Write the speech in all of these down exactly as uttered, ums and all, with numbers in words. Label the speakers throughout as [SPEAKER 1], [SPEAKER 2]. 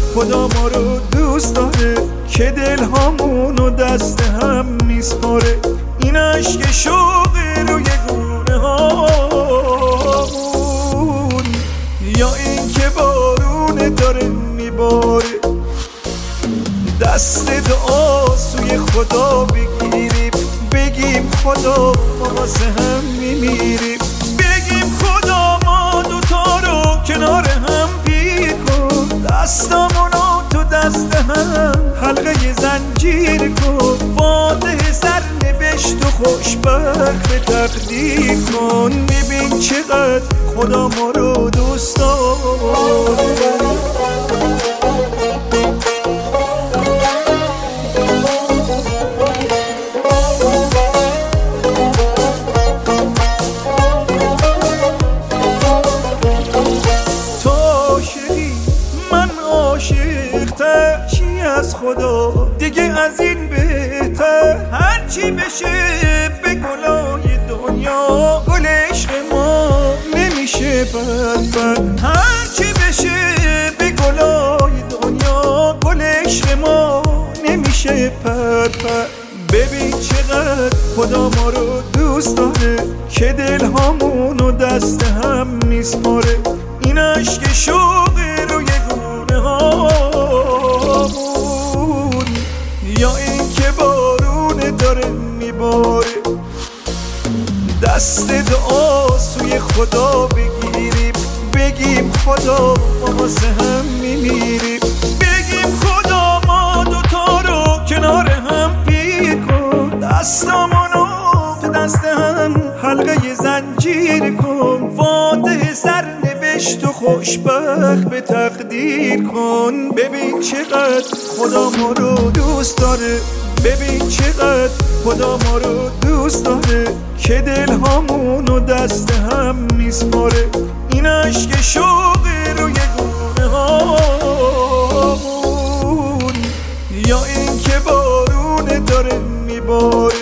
[SPEAKER 1] خدا ما رو دوست داره که دل هامونو دست هم میسپاره. این عشق شوقه روی گونه هامون یا این که بارونه داره میباره. دست دعا سوی خدا بگیریم، بگیم خدا ما واسه هم میمیریم. بگیم خدا ما دوتا رو کنار هم پیر کن، دستامونو تو دست هم حلقه زنجیر کن. فاتح سر نوشت و خوشبخت به تقدیر کن. ببین چقدر خدا ما رو دوست داره. چی از خدا دیگه از این بهتر، هرچی بشه به گلای دنیا گل عشق ما نمیشه بد بد. هرچی بشه به گلای دنیا گل عشق ما نمیشه پد پد. ببین چقدر خدا ما رو دوست داره که دل هامونو دست هم میسپاره. این عشق شوقه روی گونه هامون یا این که بارونه داره میباره. دست دعا سوی خدا بگیریم، بگیم خدا ما واسه هم میمیریم. بگیم خدا ما دوتا رو کنار هم پیر کن، دستامونو تو دست هم حلقه زنجیر کن. فاتح سر نوشت و خوشبخت به تقدیر کن. ببین چقدر خدا ما رو دوست داره، ببین چقدر خدا ما رو دوست داره که دل هامونو دست هم میسپاره. این عشق شوقه روی گونه هامون یا این که بارونه داره میباره.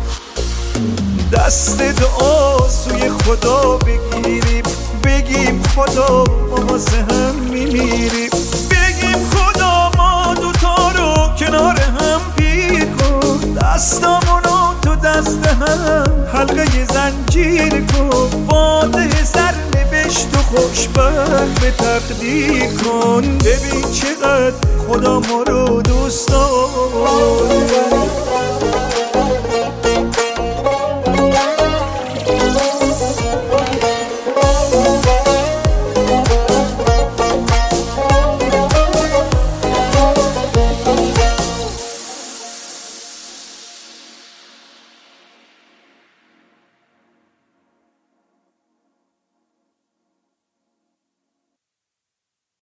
[SPEAKER 1] دست دعا سوی خدا بگیریم، بگیم خدا ما واسه هم میمیریم. بگیم خدا ما دوتا رو کنار هم پیر کن، دستامونو تو دست هم حلقه زنجیر کن. فاتح سر نوشت و خوشبخت به تقدیر کن. ببین چقدر خدا ما رو دوست داره.